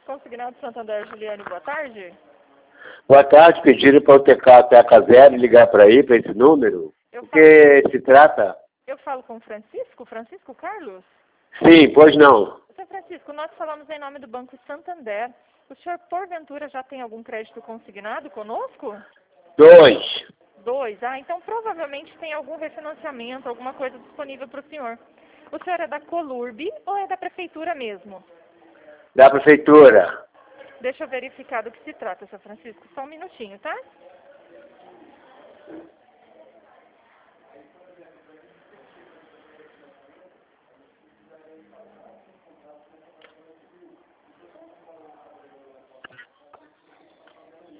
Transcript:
Consignado Santander, Juliane, boa tarde. Boa tarde, pediram para eu tecar até a casa e ligar para aí, para esse número. O que se trata? Eu falo com o Francisco Carlos? Sim, pois não. Seu Francisco, nós falamos em nome do Banco Santander. O senhor, porventura, já tem algum crédito consignado conosco? 2. 2. Ah, então provavelmente tem algum refinanciamento, alguma coisa disponível para o senhor. O senhor é da Colurb ou é da Prefeitura mesmo? Da prefeitura. Deixa eu verificar do que se trata, seu Francisco. Só um minutinho, tá?